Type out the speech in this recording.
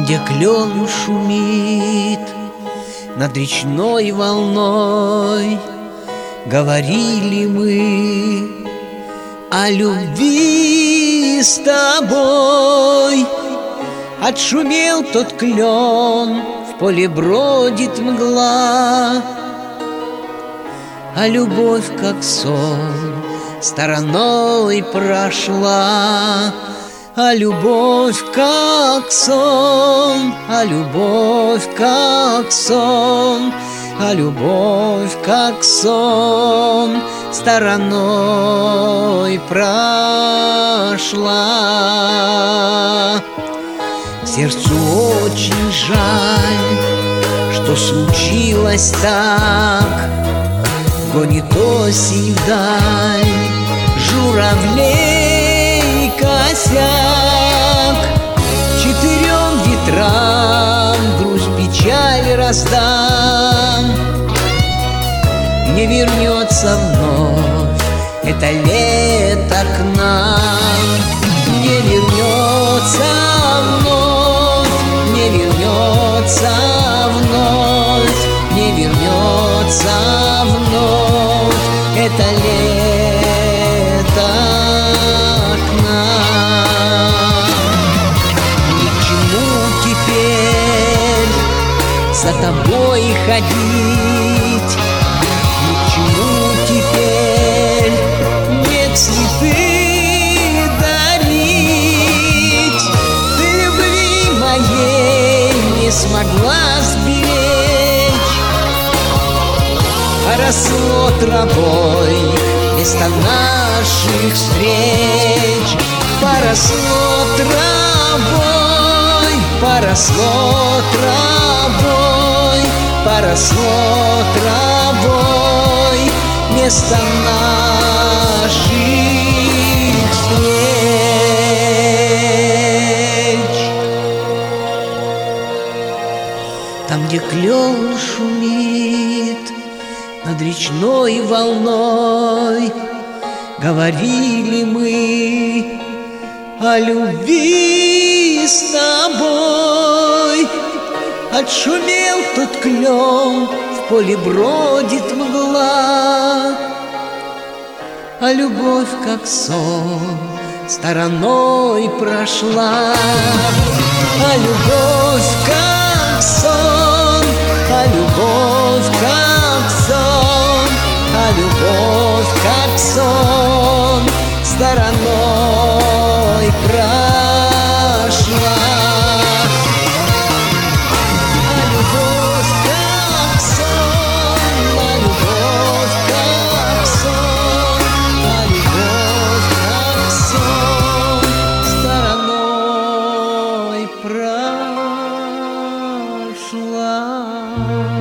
где клен шумит над речной волной, говорили мы о любви с тобой. Отшумел тот клен, в поле бродит мгла, а любовь, как сон, стороной прошла. А любовь, как сон, а любовь, как сон, а любовь, как сон, стороной прошла. Сердцу очень жаль, что случилось так. Гонит осень вдаль журавлей косяк. Четырем ветрам грусть, печаль раздам. Не вернется вновь это лето к нам. Не вернется вновь, не вернется вновь, не вернется вновь это лето к нам. Ни к чему теперь за тобой ходить, ни к чему теперь мне цветы дарить. Ты любви моей не смогла сберечь, поросло травой место наших встреч. Поросло травой, поросло травой, поросло травой место наших встреч. Там, где клен шумит над речной волной, говорили мы о любви с тобой. Отшумел тот клен, в поле бродит мгла, а любовь, как сон, стороной прошла. А любовь, как сон, а любовь, как сон, а любовь, как сон, стороной прошла. А любовь, как сон, а любовь, как сон, а любовь, как сон, стороной прошла.